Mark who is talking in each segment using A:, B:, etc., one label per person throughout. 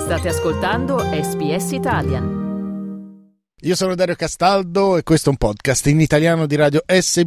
A: State ascoltando SBS Italian.
B: Io sono Dario Castaldo e questo è un podcast in italiano di Radio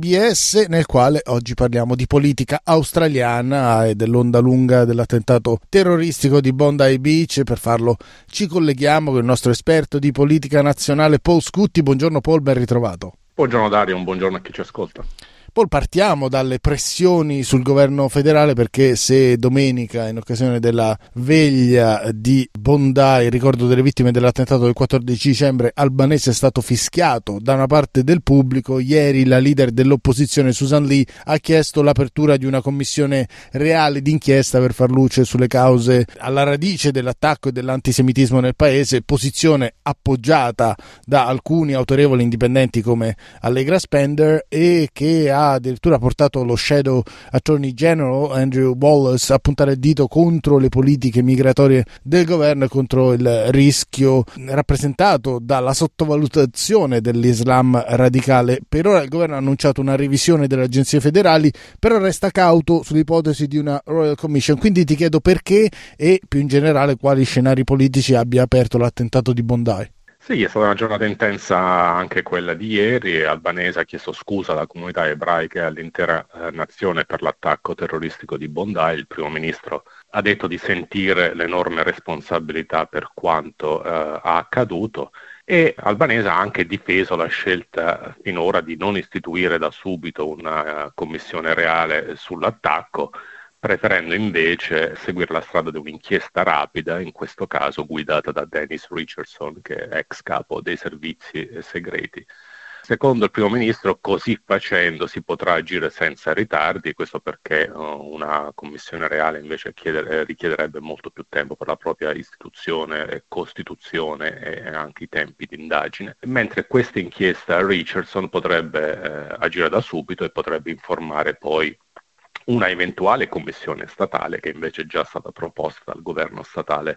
B: SBS nel quale oggi parliamo di politica australiana e dell'onda lunga dell'attentato terroristico di Bondi Beach. Per farlo ci colleghiamo con il nostro esperto di politica nazionale Paul Scutti. Buongiorno Paul, ben ritrovato.
C: Buongiorno Dario, un buongiorno a chi ci ascolta.
B: Paul, partiamo dalle pressioni sul governo federale, perché se domenica, in occasione della veglia di Bondi, il ricordo delle vittime dell'attentato del 14 dicembre, Albanese è stato fischiato da una parte del pubblico, ieri la leader dell'opposizione Susan Lee ha chiesto l'apertura di una commissione reale d'inchiesta per far luce sulle cause alla radice dell'attacco e dell'antisemitismo nel paese, posizione appoggiata da alcuni autorevoli indipendenti come Allegra Spender e che ha addirittura portato lo Shadow Attorney General Andrew Wallace a puntare il dito contro le politiche migratorie del governo e contro il rischio rappresentato dalla sottovalutazione dell'Islam radicale. Per ora il governo ha annunciato una revisione delle agenzie federali, però resta cauto sull'ipotesi di una Royal Commission. Quindi ti chiedo perché e più in generale quali scenari politici abbia aperto l'attentato di Bondi.
C: Sì, è stata una giornata intensa anche quella di ieri. Albanese ha chiesto scusa alla comunità ebraica e all'intera nazione per l'attacco terroristico di Bondi. Il primo ministro ha detto di sentire l'enorme responsabilità per quanto ha accaduto e Albanese ha anche difeso la scelta finora di non istituire da subito una commissione reale sull'attacco, preferendo invece seguire la strada di un'inchiesta rapida, in questo caso guidata da Dennis Richardson, che è ex capo dei servizi segreti. Secondo il primo ministro, così facendo si potrà agire senza ritardi, questo perché una commissione reale invece richiederebbe molto più tempo per la propria istituzione e costituzione e anche i tempi di indagine. Mentre questa inchiesta Richardson potrebbe agire da subito e potrebbe informare poi una eventuale commissione statale che invece è già stata proposta dal governo statale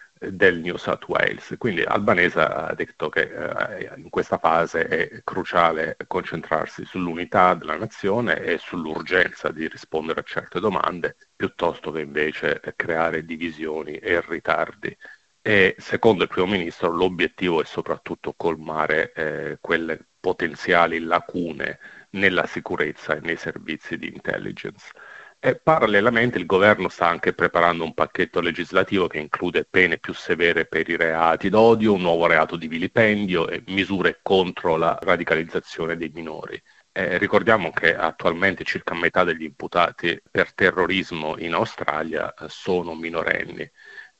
C: del New South Wales. Quindi Albanese ha detto che in questa fase è cruciale concentrarsi sull'unità della nazione e sull'urgenza di rispondere a certe domande, piuttosto che invece creare divisioni e ritardi. E secondo il primo ministro l'obiettivo è soprattutto colmare quelle potenziali lacune nella sicurezza e nei servizi di intelligence. E parallelamente il governo sta anche preparando un pacchetto legislativo che include pene più severe per i reati d'odio, un nuovo reato di vilipendio e misure contro la radicalizzazione dei minori. Ricordiamo che attualmente circa metà degli imputati per terrorismo in Australia sono minorenni.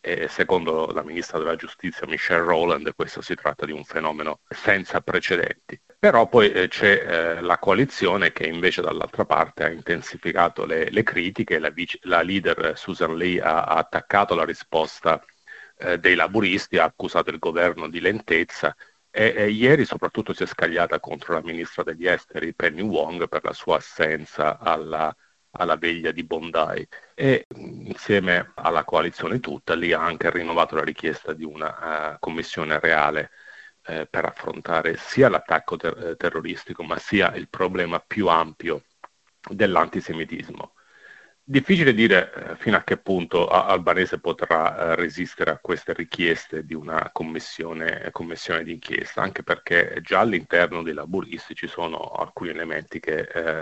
C: Secondo la ministra della giustizia Michelle Rowland, questo si tratta di un fenomeno senza precedenti. Però poi c'è la coalizione che invece dall'altra parte ha intensificato le critiche. La leader Susan Lee ha attaccato la risposta dei laburisti, ha accusato il governo di lentezza e ieri soprattutto si è scagliata contro la ministra degli esteri Penny Wong per la sua assenza alla veglia di Bondi e insieme alla coalizione tutta lì ha anche rinnovato la richiesta di una commissione reale per affrontare sia l'attacco terroristico ma sia il problema più ampio dell'antisemitismo. Difficile dire fino a che punto Albanese potrà resistere a queste richieste di una commissione d'inchiesta, anche perché già all'interno dei laburisti ci sono alcuni elementi che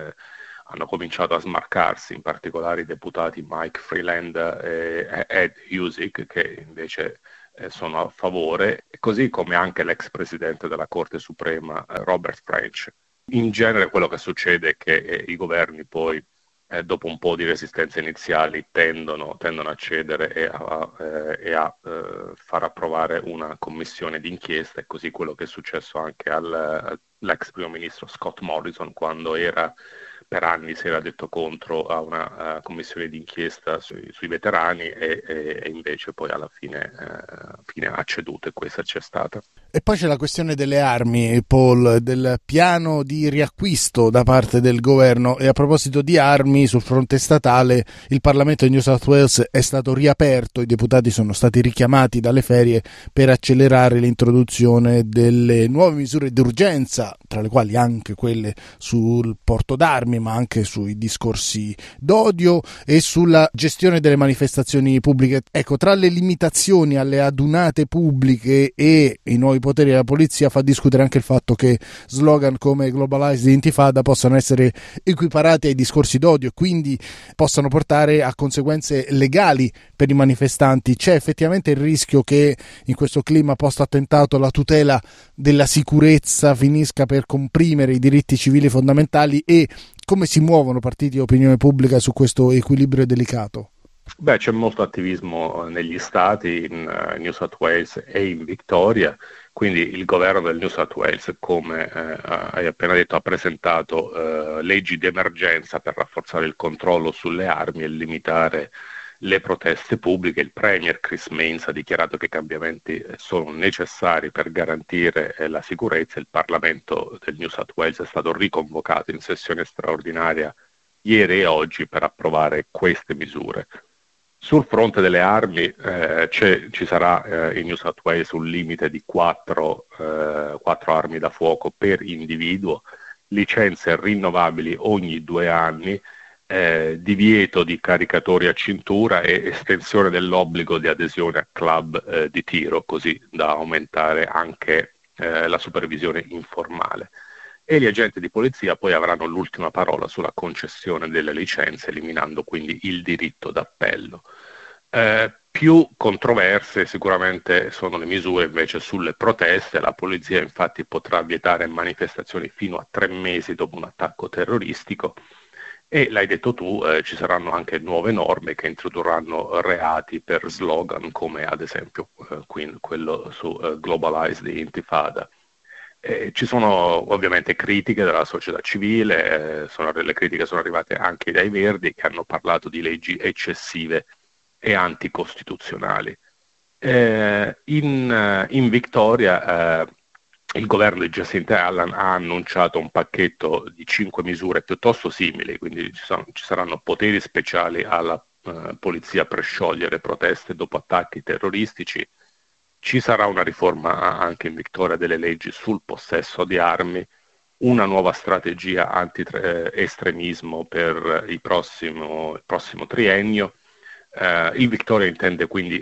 C: hanno cominciato a smarcarsi, in particolare i deputati Mike Freeland e Ed Husic, che invece sono a favore, così come anche l'ex presidente della Corte Suprema Robert French. In genere quello che succede è che i governi poi, dopo un po' di resistenze iniziali, tendono a cedere e a far approvare una commissione d'inchiesta, e così quello che è successo anche all'ex primo ministro Scott Morrison quando per anni si era detto contro a una commissione d'inchiesta sui veterani e invece poi alla fine ha ceduto e questa c'è stata.
B: E poi c'è la questione delle armi, Paul, del piano di riacquisto da parte del governo. E a proposito di armi, sul fronte statale il Parlamento di New South Wales è stato riaperto, i deputati sono stati richiamati dalle ferie per accelerare l'introduzione delle nuove misure d'urgenza, tra le quali anche quelle sul porto d'armi, ma anche sui discorsi d'odio e sulla gestione delle manifestazioni pubbliche. Ecco, tra le limitazioni alle adunate pubbliche e i nuovi poteri della polizia fa discutere anche il fatto che slogan come Globalized Intifada possano essere equiparati ai discorsi d'odio e quindi possano portare a conseguenze legali per i manifestanti. C'è effettivamente il rischio che in questo clima post-attentato la tutela della sicurezza finisca per comprimere i diritti civili fondamentali, e come si muovono partiti e opinione pubblica su questo equilibrio delicato?
C: Beh, c'è molto attivismo negli stati, in New South Wales e in Victoria, quindi il governo del New South Wales, come hai appena detto, ha presentato leggi di emergenza per rafforzare il controllo sulle armi e limitare le proteste pubbliche. Il Premier Chris Minns ha dichiarato che i cambiamenti sono necessari per garantire la sicurezza. Il Parlamento del New South Wales è stato riconvocato in sessione straordinaria ieri e oggi per approvare queste misure. Sul fronte delle armi ci sarà in New South Wales un limite di 4 armi da fuoco per individuo, licenze rinnovabili ogni 2 anni, divieto di caricatori a cintura e estensione dell'obbligo di adesione a club di tiro, così da aumentare anche la supervisione informale. E gli agenti di polizia poi avranno l'ultima parola sulla concessione delle licenze, eliminando quindi il diritto d'appello. Più controverse sicuramente sono le misure invece sulle proteste. La polizia infatti potrà vietare manifestazioni fino a 3 mesi dopo un attacco terroristico, e l'hai detto tu, ci saranno anche nuove norme che introdurranno reati per slogan come ad esempio quello su Globalized Intifada. Ci sono ovviamente critiche dalla società civile, le critiche sono arrivate anche dai Verdi, che hanno parlato di leggi eccessive e anticostituzionali. In Victoria il governo di Jacinta Allan ha annunciato un pacchetto di 5 misure piuttosto simili, quindi ci saranno poteri speciali alla polizia per sciogliere proteste dopo attacchi terroristici. Ci sarà una riforma anche in Victoria delle leggi sul possesso di armi, una nuova strategia anti-estremismo per il prossimo triennio. Il Victoria intende quindi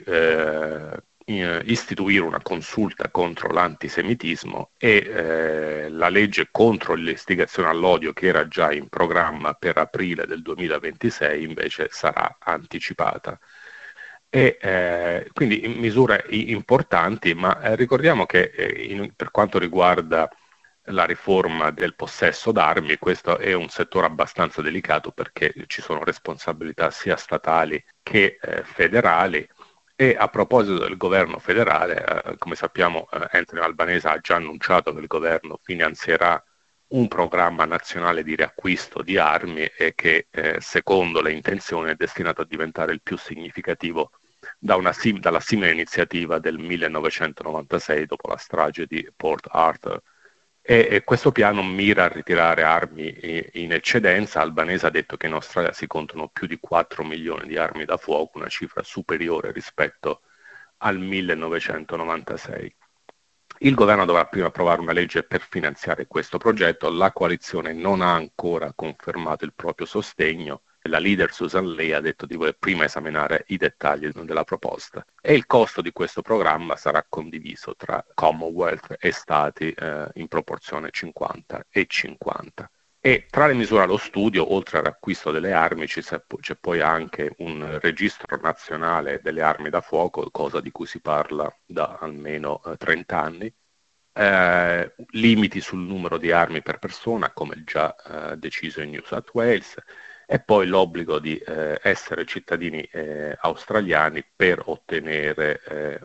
C: istituire una consulta contro l'antisemitismo e la legge contro l'istigazione all'odio, che era già in programma per aprile del 2026, invece sarà anticipata. Quindi misure importanti, ma ricordiamo che per quanto riguarda la riforma del possesso d'armi, questo è un settore abbastanza delicato perché ci sono responsabilità sia statali che federali. E a proposito del governo federale, come sappiamo, Anthony Albanese ha già annunciato che il governo finanzierà un programma nazionale di riacquisto di armi e che secondo le intenzioni è destinato a diventare il più significativo dalla simile iniziativa del 1996 dopo la strage di Port Arthur. E questo piano mira a ritirare armi in eccedenza. Albanese ha detto che in Australia si contano più di 4 milioni di armi da fuoco, una cifra superiore rispetto al 1996. Il governo dovrà prima approvare una legge per finanziare questo progetto. La coalizione non ha ancora confermato il proprio sostegno. La leader Susan Ley ha detto di voler prima esaminare i dettagli della proposta, e il costo di questo programma sarà condiviso tra Commonwealth e Stati in proporzione 50 e 50. E tra le misure allo studio, oltre all'acquisto delle armi, c'è poi anche un registro nazionale delle armi da fuoco, cosa di cui si parla da almeno 30 anni, limiti sul numero di armi per persona, come già deciso in New South Wales, e poi l'obbligo di essere cittadini australiani per ottenere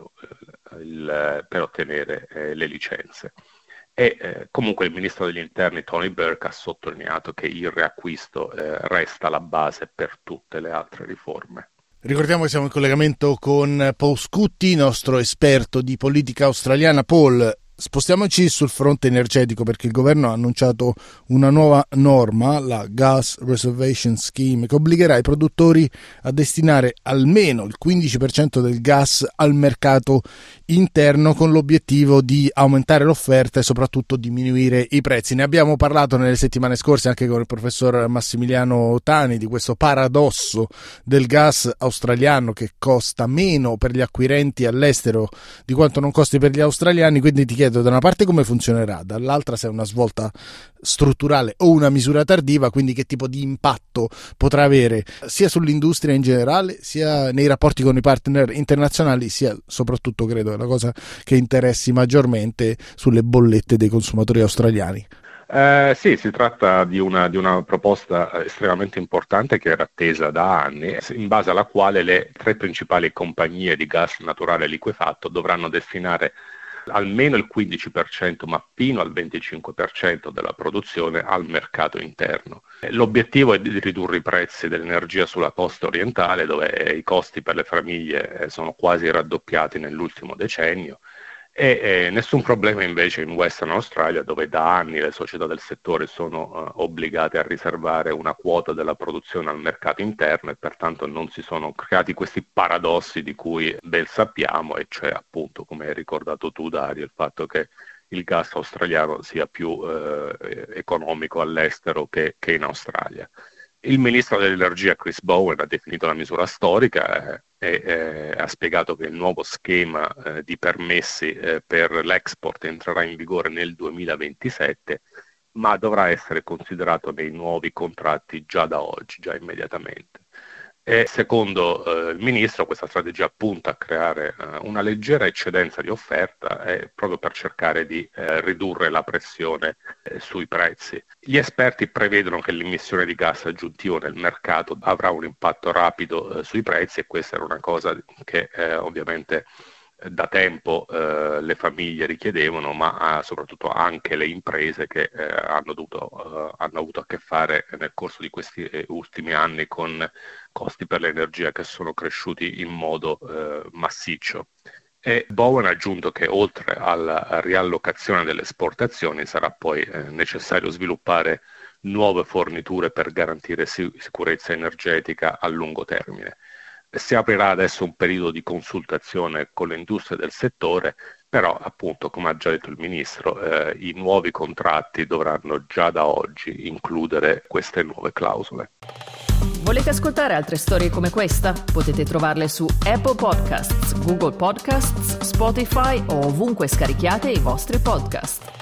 C: le licenze. E comunque il ministro degli interni Tony Burke ha sottolineato che il riacquisto resta la base per tutte le altre riforme.
B: Ricordiamo che siamo in collegamento con Paul Scutti, nostro esperto di politica australiana. Paul, Spostiamoci sul fronte energetico, perché il governo ha annunciato una nuova norma, la Gas Reservation Scheme, che obbligherà i produttori a destinare almeno il 15% del gas al mercato interno, con l'obiettivo di aumentare l'offerta e soprattutto diminuire i prezzi. Ne abbiamo parlato nelle settimane scorse anche con il professor Massimiliano Tani di questo paradosso del gas australiano, che costa meno per gli acquirenti all'estero di quanto non costi per gli australiani. Quindi ti chiedo, da una parte come funzionerà, dall'altra se è una svolta strutturale o una misura tardiva, quindi che tipo di impatto potrà avere sia sull'industria in generale, sia nei rapporti con i partner internazionali, sia soprattutto, credo, la cosa che interessi maggiormente, sulle bollette dei consumatori australiani.
C: Sì, si tratta di una proposta estremamente importante che era attesa da anni, in base alla quale le 3 principali compagnie di gas naturale liquefatto dovranno destinare almeno il 15%, ma fino al 25% della produzione al mercato interno. L'obiettivo è di ridurre i prezzi dell'energia sulla costa orientale, dove i costi per le famiglie sono quasi raddoppiati nell'ultimo decennio, e nessun problema invece in Western Australia, dove da anni le società del settore sono obbligate a riservare una quota della produzione al mercato interno, e pertanto non si sono creati questi paradossi di cui ben sappiamo, e cioè, appunto, come hai ricordato tu, Dario, il fatto che il gas australiano sia più economico all'estero che in Australia. Il ministro dell'energia Chris Bowen ha definito la misura storica e ha spiegato che il nuovo schema di permessi per l'export entrerà in vigore nel 2027, ma dovrà essere considerato nei nuovi contratti già da oggi, già immediatamente. E secondo il ministro, questa strategia punta a creare una leggera eccedenza di offerta, proprio per cercare di ridurre la pressione sui prezzi. Gli esperti prevedono che l'immissione di gas aggiuntivo nel mercato avrà un impatto rapido sui prezzi, e questa era una cosa che ovviamente da tempo le famiglie richiedevano, ma soprattutto anche le imprese, che hanno avuto a che fare nel corso di questi ultimi anni con costi per l'energia che sono cresciuti in modo massiccio. E Bowen ha aggiunto che oltre alla riallocazione delle esportazioni sarà poi necessario sviluppare nuove forniture per garantire sicurezza energetica a lungo termine. Si aprirà adesso un periodo di consultazione con le industrie del settore, però, appunto, come ha già detto il ministro, i nuovi contratti dovranno già da oggi includere queste nuove clausole.
A: Volete ascoltare altre storie come questa? Potete trovarle su Apple Podcasts, Google Podcasts, Spotify o ovunque scarichiate i vostri podcast.